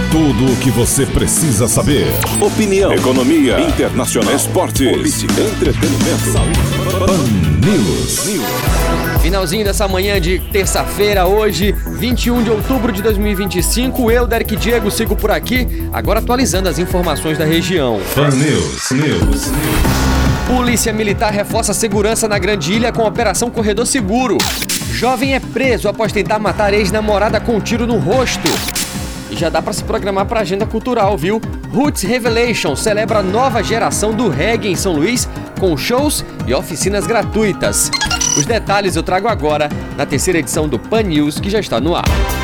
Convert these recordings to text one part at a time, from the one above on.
Tudo o que você precisa saber. Opinião, economia, internacional, esporte, política, entretenimento, Pan News. Finalzinho dessa manhã de terça-feira, hoje, 21 de outubro de 2025. Eu, Derek Diego, sigo por aqui, agora atualizando as informações da região. Pan News. Polícia Militar reforça a segurança na Grande Ilha com a Operação Corredor Seguro. Jovem é preso após tentar matar ex-namorada com um tiro no rosto. E já dá pra se programar pra agenda cultural, viu? Roots Revelation celebra a nova geração do reggae em São Luís com shows e oficinas gratuitas. Os detalhes eu trago agora na terceira edição do Pan News, que já está no ar.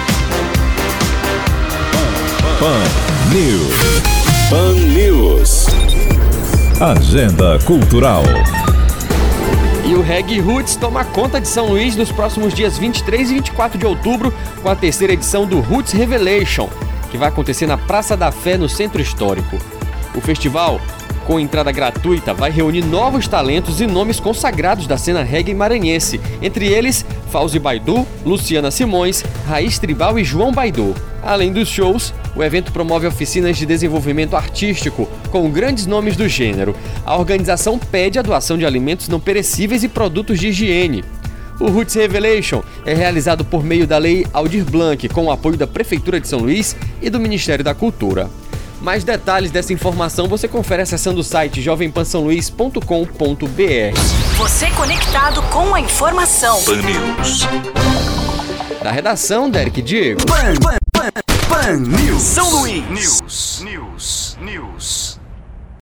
Pan News. Pan News. Agenda cultural. E o Reggae Roots toma conta de São Luís nos próximos dias 23 e 24 de outubro com a terceira edição do Roots Revelation, que vai acontecer na Praça da Fé, no Centro Histórico. O festival, com entrada gratuita, vai reunir novos talentos e nomes consagrados da cena reggae maranhense, entre eles Fauzi Baidu, Luciana Simões, Raiz Tribal e João Baidu. Além dos shows, o evento promove oficinas de desenvolvimento artístico com grandes nomes do gênero. A organização pede a doação de alimentos não perecíveis e produtos de higiene. O Roots Revelation é realizado por meio da Lei Aldir Blanc, com o apoio da Prefeitura de São Luís e do Ministério da Cultura. Mais detalhes dessa informação você confere acessando o site jovempansaoluís.com.br. Você conectado com a informação. Pan News. Da redação, Derek Diego. Pan News. São Luís. News.